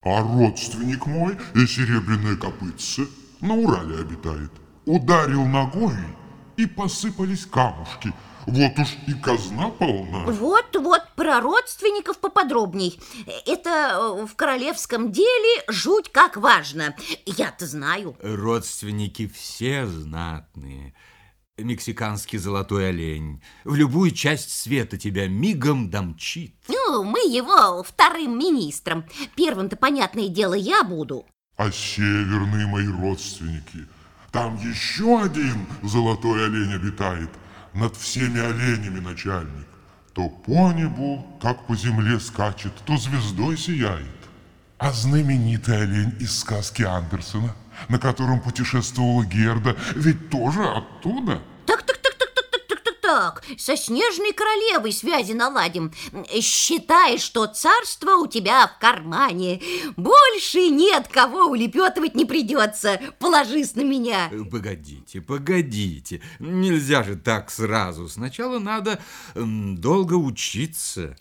А родственник мой и серебряное копытце на Урале обитает. Ударил ногой, и посыпались камушки. Вот уж и казна полна. Вот про родственников поподробней. Это в королевском деле жуть как важно. Я-то знаю. Родственники все знатные. Мексиканский золотой олень в любую часть света тебя мигом домчит. Ну, мы его вторым министром. Первым-то, понятное дело, я буду. А северные мои родственники, там еще один золотой олень обитает, над всеми оленями начальник. То по небу, как по земле скачет, то звездой сияет. А знаменитый олень из сказки Андерсена, на котором путешествовала Герда, ведь тоже оттуда. Так, со снежной королевой связи наладим. Считай, что царство у тебя в кармане. Больше нет кого улепетывать не придется. Положись на меня. Погодите. Нельзя же так сразу. Сначала надо долго учиться.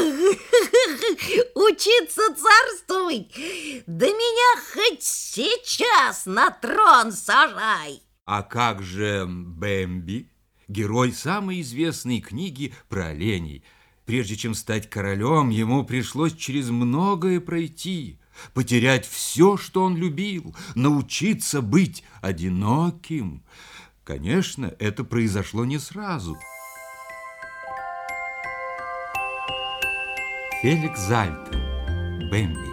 Учиться царствовать? Да меня хоть сейчас на трон сажай. А как же Бэмби? Герой самой известной книги про оленей. Прежде чем стать королем, ему пришлось через многое пройти, потерять все, что он любил, научиться быть одиноким. Конечно, это произошло не сразу. Феликс Зальтен, Бэмби.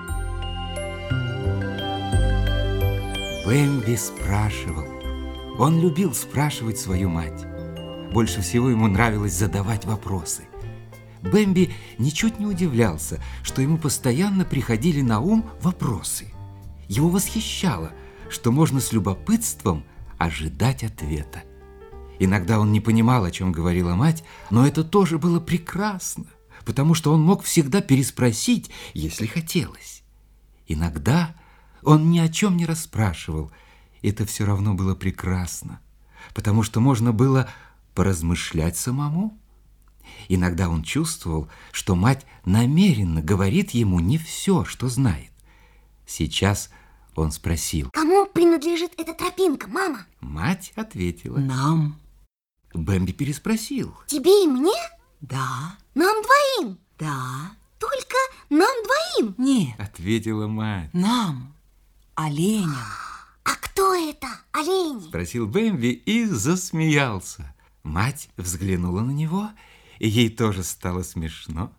Бэмби спрашивал. Он любил спрашивать свою мать. Больше всего ему нравилось задавать вопросы. Бэмби ничуть не удивлялся, что ему постоянно приходили на ум вопросы. Его восхищало, что можно с любопытством ожидать ответа. Иногда он не понимал, о чем говорила мать, но это тоже было прекрасно, потому что он мог всегда переспросить, если хотелось. Иногда он ни о чем не расспрашивал. Это все равно было прекрасно, потому что можно было поразмышлять самому. Иногда он чувствовал, что мать намеренно говорит ему не все, что знает. Сейчас он спросил: «Кому принадлежит эта тропинка, мама?» Мать ответила: «Нам». Бэмби переспросил: «Тебе и мне?» «Да». «Нам двоим?» «Да». «Только нам двоим?» «Нет, ответила мать. нам, оленям». «А кто это, олень?» Спросил Бэмби и засмеялся. Мать взглянула на него, и ей тоже стало смешно.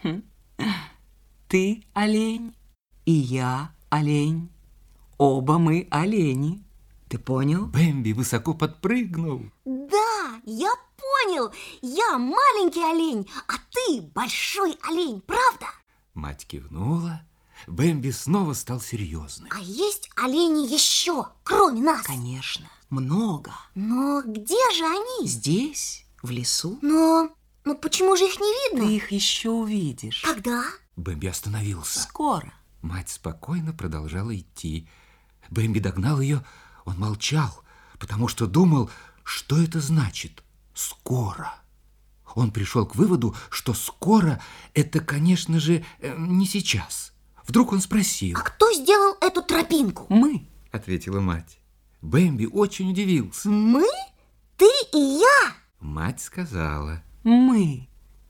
Ты олень, и я олень. Оба мы олени. Ты понял? Бэмби высоко подпрыгнул. Да, я понял. Я маленький олень, а ты большой олень, правда? Мать кивнула. Бэмби снова стал серьезным. А есть олени еще, кроме нас? Конечно, много. Но где же они? Здесь, в лесу. Но почему же их не видно? Ты их еще увидишь. Когда? Бэмби остановился. Скоро. Мать спокойно продолжала идти. Бэмби догнал ее. Он молчал, потому что думал, что это значит «скоро». Он пришел к выводу, что «скоро» — это, конечно же, не сейчас. Вдруг он спросил: А кто сделал эту тропинку? Мы. ответила мать. Бэмби очень удивился. Мы? Ты и я? Мать сказала: Мы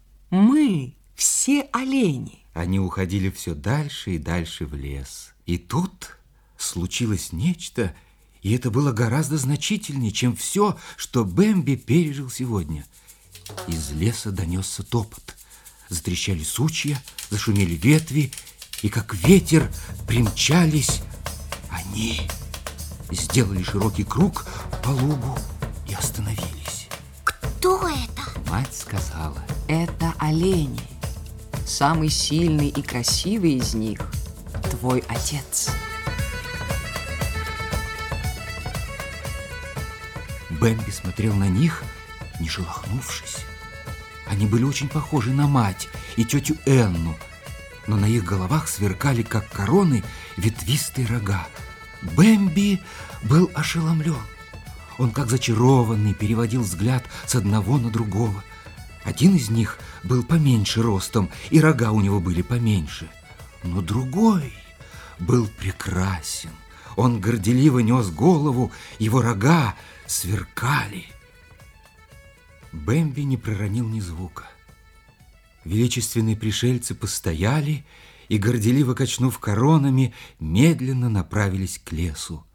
все олени. Они уходили все дальше и дальше в лес. И тут случилось нечто, и это было гораздо значительнее, чем все, что Бэмби пережил сегодня. Из леса донесся топот. Затрещали сучья, зашумели ветви, и как ветер примчались они. Сделали широкий круг по лугу и остановились. Кто это? Мать сказала: Это олени. Самый сильный и красивый из них – твой отец. Бэмби смотрел на них, не шелохнувшись. Они были очень похожи на мать и тетю Энну, но на их головах сверкали, как короны, ветвистые рога. Бэмби был ошеломлен. Он, как зачарованный, переводил взгляд с одного на другого. Один из них был поменьше ростом, и рога у него были поменьше. Но другой был прекрасен. Он горделиво нес голову, его рога сверкали. Бэмби не проронил ни звука. Величественные пришельцы постояли и, горделиво качнув коронами, медленно направились к лесу.